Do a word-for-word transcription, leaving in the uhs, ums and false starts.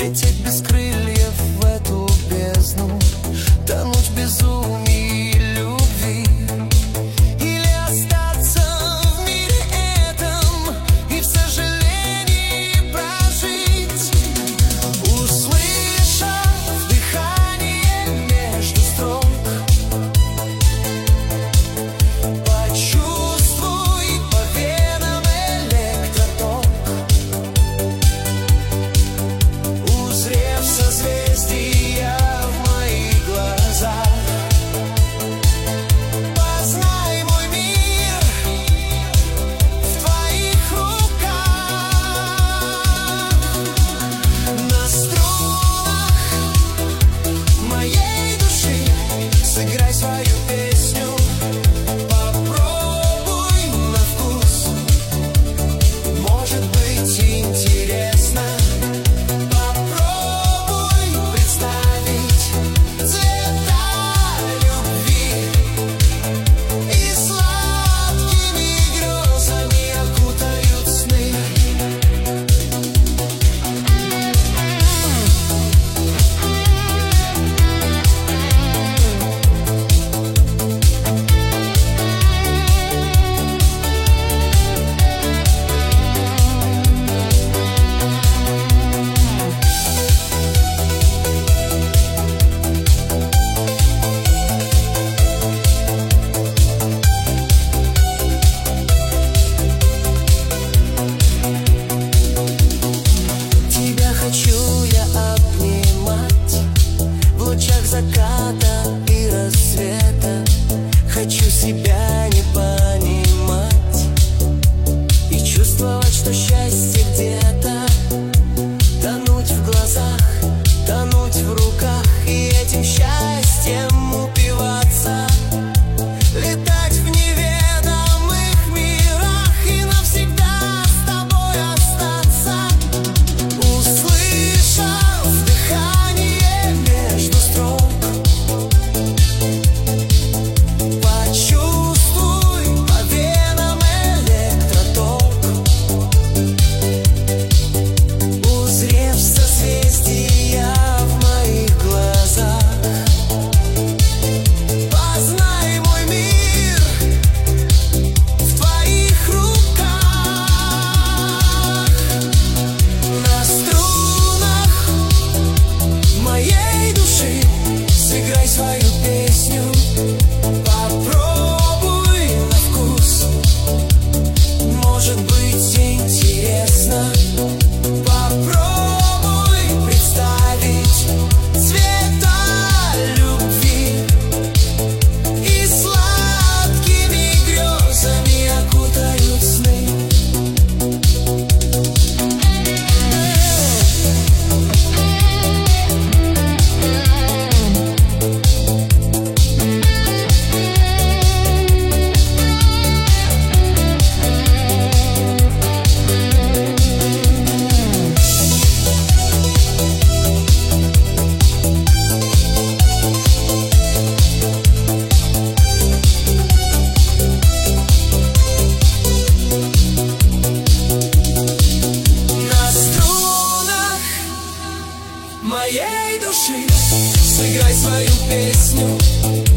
лететь без крыльев в эту бездну, тонуть в безумии любви, или остаться в мире этом и в сожалении прожить, услышав дыхание между строк. Почувствуй по венам электроток, узрев созвездия в моих глазах. Познай мой мир в твоих руках. На струнах моей души сыграй свою песню. Попробуй на вкус, может быть интересно. Попробуй представить цвета любви и сладкими грезами окутают сны. Тебя хочу я обнимать в лучах заката и рассвета. Хочу себя не понимать и чувствовать, что счастье где-то. Тонуть в глазах, тонуть в руках и этим счастьем упиваться. Летать в неведомых мирах и навсегда с тобой остаться. Услышав дыхание между строк, почувствуй по венам электроток, узрев созвездия в моих глазах. Познай мой мир в твоих руках. На струнах моей души сыграй свою песню. Попробуй на вкус, может быть интересно. Попробуй представить цвета любви и сладкими грезами окутают сны. На струнах моей души сыграй свою песню.